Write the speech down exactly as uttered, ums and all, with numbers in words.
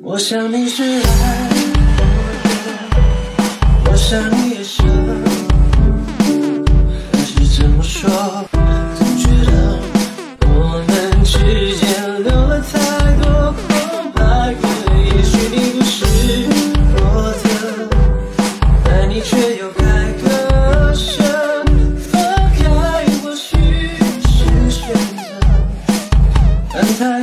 我想你是爱我的，我想你也是，但是这么说，总觉得我们之间留了太多空白格。也许你不是我的，但你却又该割舍。分开或许是选择，但太